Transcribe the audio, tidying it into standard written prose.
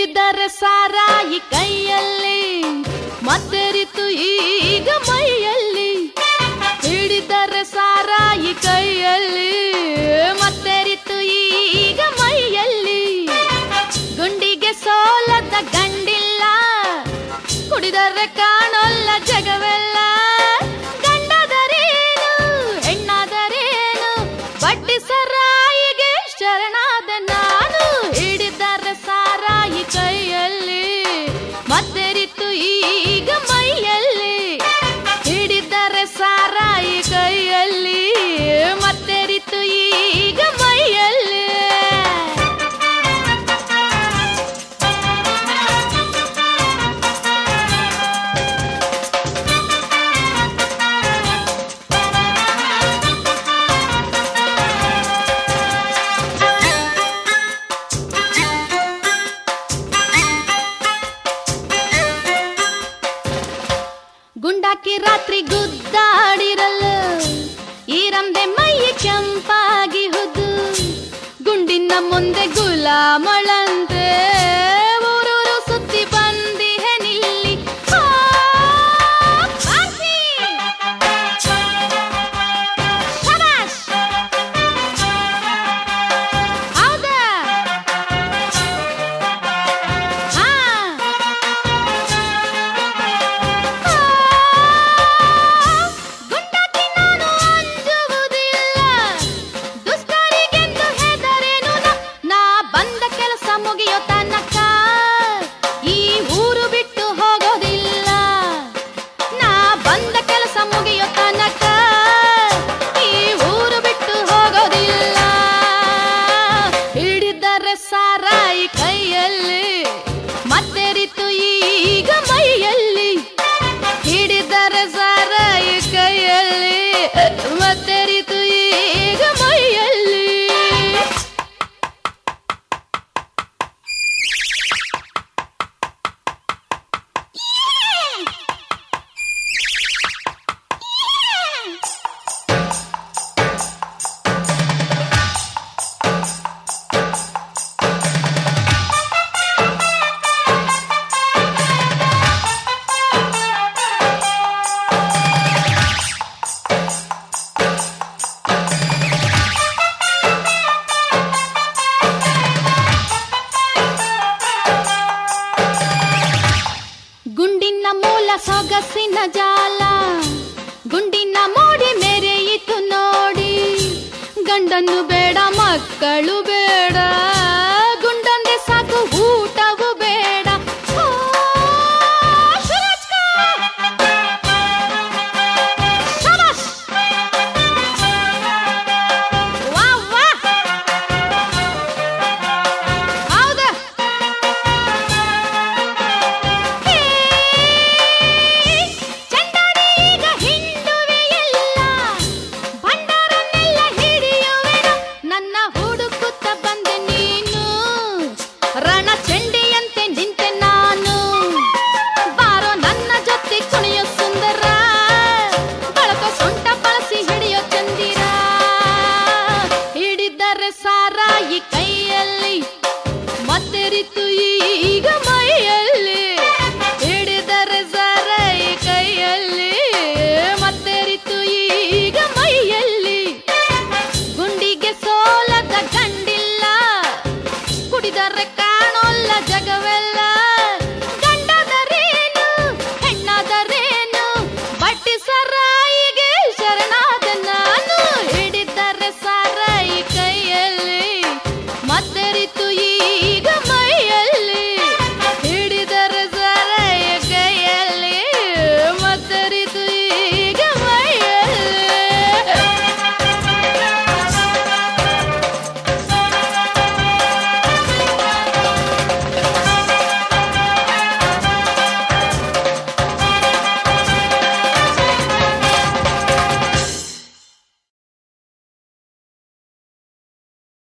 ಹಿಡಿದರೆ ಸಾರಾಯಿ ಕೈಯಲ್ಲಿ ಮತ್ತೆರಿತು ಈಗ ಮೈಯಲ್ಲಿ. ಹಿಡಿದರೆ ಸಾರಾಯಿ ಕೈಯಲ್ಲಿ ಮತ್ತೆರಿತು ಈಗ ಮೈಯಲ್ಲಿ. ಗುಂಡಿಗೆ ಸೋಲದ ಗಂಡಿಲ್ಲ, ಕುಡಿದರೆ ಕಾಣೋಲ್ಲ ಜಗವೆಲ್ಲ. ಗಂಡದರೇನು ಹೆಣ್ಣಾದರೇನು, ಬಡ್ಡಿ ಸರಾಯಿಗೆ ಶರಣಾದ ನಾನು. ಹಿಡಿದರೆ ಸಾರಾಯಿ ಕೈಯಲ್ಲಿ ಮತ್ತೆರಿತು ಈಗ ಮೈಯಲ್ಲಿ. ಹಿಡಿದರೆ ಸಾರಾಯಿ ಕೈಯಲ್ಲಿ ಮತ್ತೆರಿತು ಈಗ ಮೈಯಲ್ಲಿ. ಗುಂಡಾಕಿ ರಾತ್ರಿ ಗುದ್ದಾಡಿರಲ್ಲ, ಈ ರಂಬೆ ಮೈ ಕೆಂಪಾಗಿ ಹುದು. ಗುಂಡಿನ ಮುಂದೆ ಗುಲಾಮಳಂತೆ ಊರೂರು ಸುತ್ತಿ ಬಂದಿಹೆ ನಿಲ್ಲಿ. ಹೌದಾ? ಮುಗಿಯೋ ತನಕ ಈ ಊರು ಬಿಟ್ಟು ಹೋಗೋದಿಲ್ಲ. ನಾ ಬಂದ ಕೆಲಸ ಮುಗಿಯೋ ತನಕ ಈ ಊರು ಬಿಟ್ಟು ಹೋಗೋದಿಲ್ಲ. ಹಿಡಿದರೆ ಸಾರಾಯಿ ಕೈಯಲ್ಲಿ ಮತ್ತೆರಿತು ಈಗ ಮೈಯಲ್ಲಿ. ಹಿಡಿದರೆ ಸಾರಾಯಿ ಕೈಯಲ್ಲಿ ಮತ್ತೆರಿತು ಈಗ ಮೈಯಲ್ಲಿ. ಗುಂಡಿನ ಮೂಲ ಸೊಗಸಿನ ಜಾಲ, ಗುಂಡಿನ ಮೋಡಿ ಮೆರೆಯಿತು ನೋಡಿ. ಗಂಡನ್ನು ಬೇಡ ಮಕ್ಕಳು ಬೇಡ,